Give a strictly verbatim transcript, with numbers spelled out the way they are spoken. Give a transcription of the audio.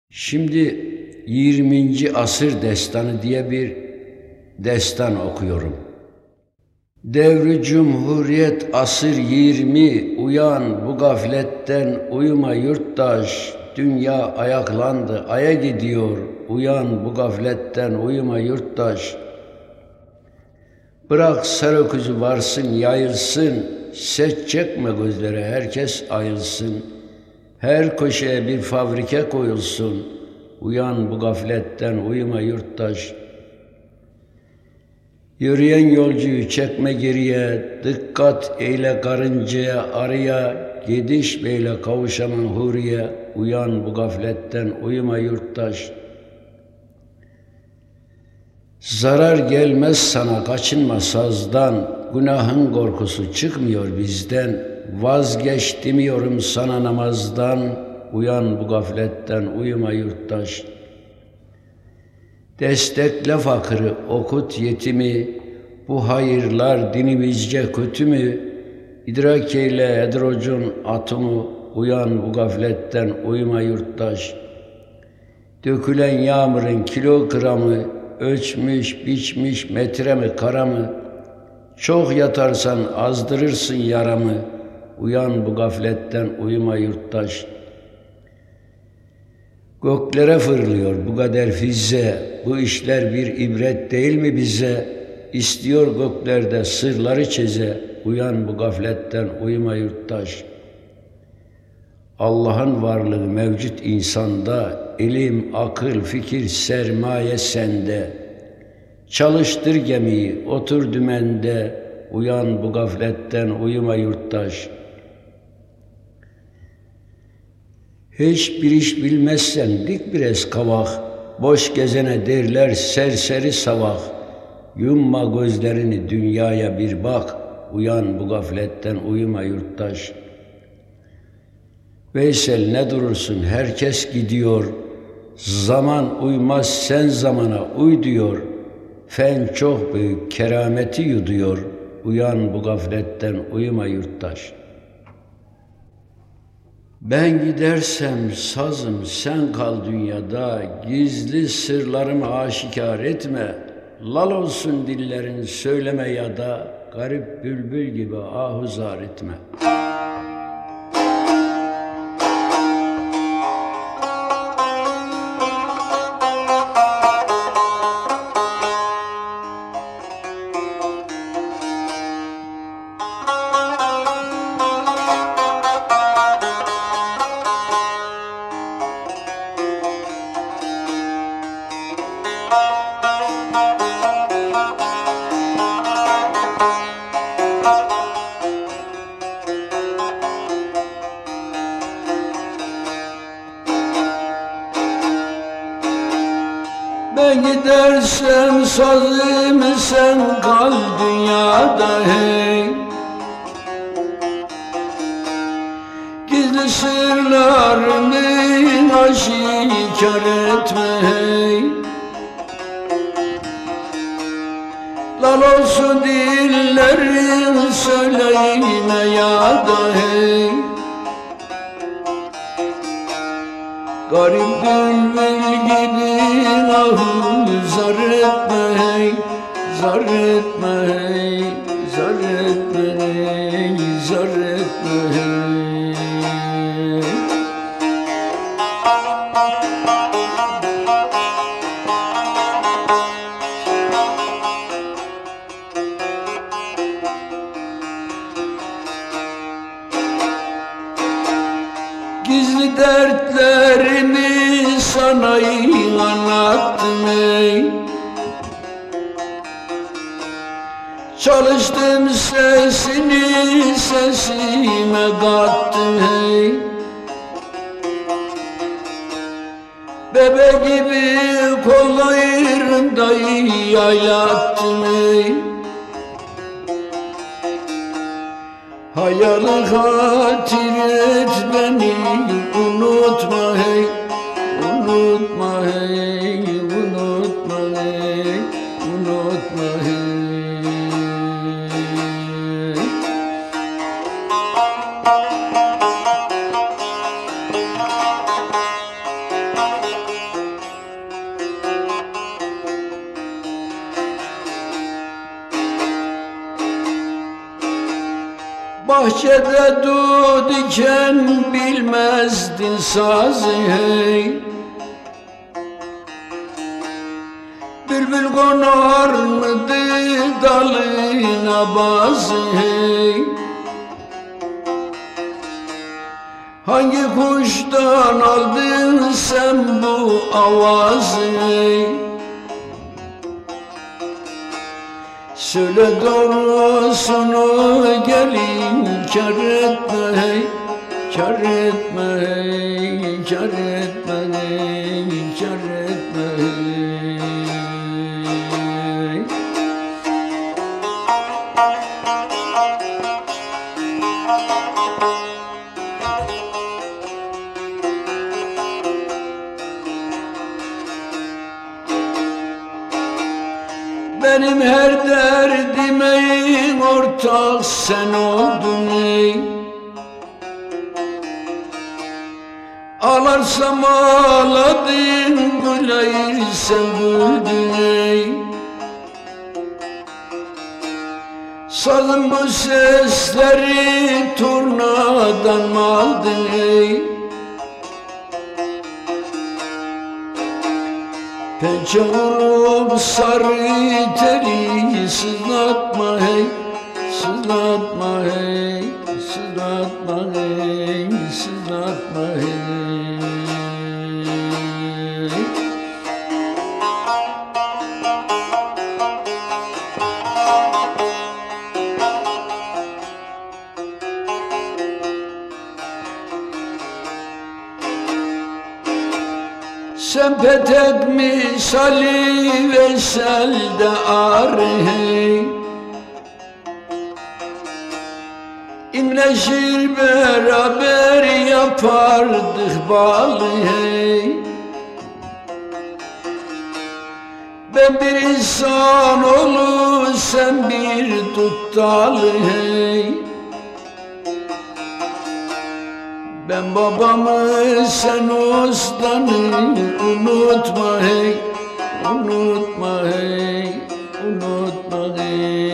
Şimdi yirminci asır destanı diye bir destan okuyorum. Devri Cumhuriyet asır yirmi, uyan bu gafletten uyuma yurttaş, dünya ayaklandı, aya gidiyor, uyan bu gafletten uyuma yurttaş. Bırak sarı kuzu varsın yayılsın, ses çekme gözlere herkes ayılsın. Her köşeye bir fabrika koyulsun, uyan bu gafletten uyuma yurttaş. Yürüyen yolcuyu çekme geriye, dikkat eyle karıncaya arıya, gidiş beyle kavuşamam huriye, uyan bu gafletten uyuma yurttaş. Zarar gelmez sana kaçınma sazdan, günahın korkusu çıkmıyor bizden, vazgeç demiyorum sana namazdan, uyan bu gafletten uyuma yurttaş. Destekle fakiri, okut yetimi, bu hayırlar dinimizce kötü mü? İdrak eyle edrocun atımı, uyan bu gafletten uyuma yurttaş. Dökülen yağmurun kilo gramı, ölçmüş biçmiş metre mi kara mı? Çok yatarsan azdırırsın yaramı, uyan bu gafletten uyuma yurttaş. Göklere fırlıyor bu kader fizze, bu işler bir ibret değil mi bize? İstiyor göklerde sırları çeze, uyan bu gafletten uyuma yurttaş. Allah'ın varlığı mevcut insanda, ilim, akıl, fikir, sermaye sende. Çalıştır gemiyi, otur dümende, uyan bu gafletten uyuma yurttaş. Hiçbir iş bilmezsen dik biraz kavak, boş gezene derler serseri savak. Yumma gözlerini dünyaya bir bak, uyan bu gafletten uyuma yurttaş. Veysel ne durursun herkes gidiyor, zaman uymaz sen zamana uy diyor. Fen çok büyük kerameti yuduyor, uyan bu gafletten uyuma yurttaş. Ben gidersem sazım sen kal dünyada, gizli sırlarımı aşikar etme. Lal olsun dillerin söyleme ya da, garip bülbül gibi ahuzar etme. Ben gidersem sazım sen kal dünyada hey. Gizli sırlarımı aşikar etme hey. Lal olsun dillerin söyleyme ya da hey. Garip bülbül gibi ahım zar etme hey, zar etme hey, zar etme hey, zar etme hey. Gizli dertlerimi sana anlattım ey. Çalıştım sesini sesime kattım hey. Bebe gibi kollarında yaylattım ey. Hayal hatir et beni, unutma hey, unutma hey, unutma hey, unutma hey. Bahçede dut iken bilmezdin sazı hey. Bülbül konar mıydı dalına bazı hey. Hangi kuştan aldın sen bu avazı hey. Söyle doğrusunu gelin kar etme hey. Kar etme hey, kar etme hey, kar etme hey. Benim her derdime ortak sen oldun ey. Ağlarsam ağladın, gülersem güldün ey. Sazın bu sesleri turnadan mı aldın ey. Pençe olup sarı teli sızlatma hey. Sızlatma hey, sızlatma hey, sızlatma hey. Sen petek misali veselde ar hey. İmleşir beraber yapardık bal hey. Ben bir insan olu sen bir dut dal hey. Ben babamı sen ustanı unutma hey. Unutma hey, unutma hey.